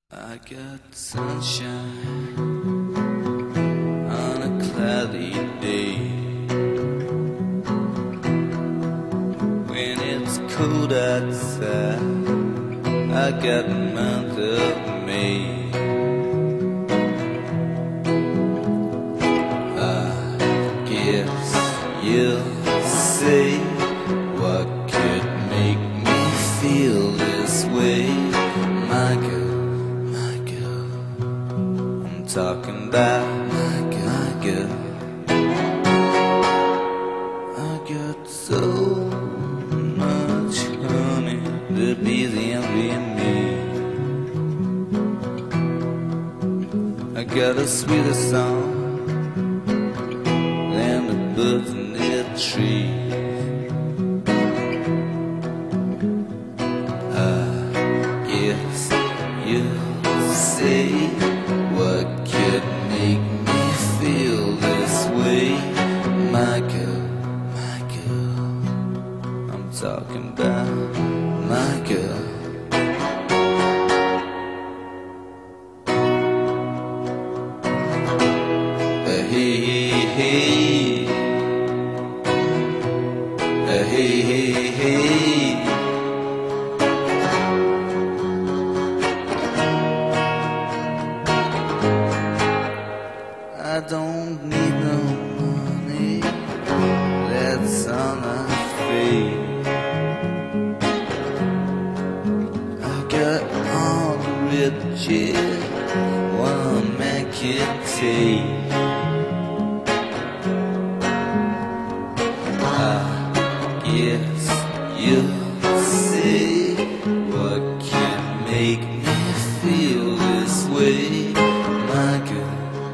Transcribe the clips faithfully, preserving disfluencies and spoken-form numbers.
I got sunshine on a cloudy day. When it's cold outside, I got the month of May. I guess you'll say, what could make me feel this way? My girl, talking about my girl, my girl. I got so much honey to be the envy of me. I got a sweeter song than the birds in the trees. I guess you'll say, what could make me feel this way? My girl, my girl, I'm talking about my girl. Hey, hey, hey, hey, hey, hey. I don't need no money, that's all I feel. I got all the riches one man can take. I guess you'll say, what can make me feel this way? My girl,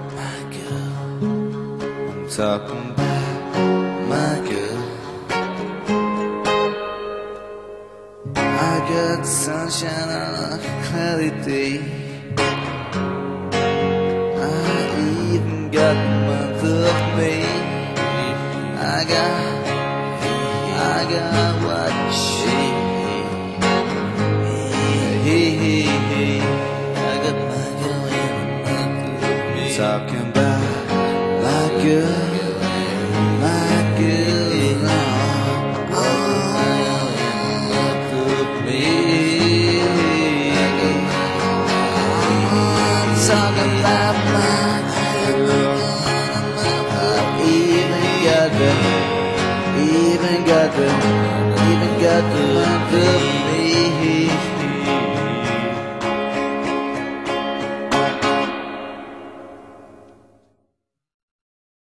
I'm talking about my girl. I got sunshine on a cloudy day. I even got the month of May. I got, I got what she. Hey, hey, hey, I got my girl in the month of May. Talking about my girl, my girl, oh, oh, love of me. I'm talking about my girl. Even got the, even got the, even got the love of me.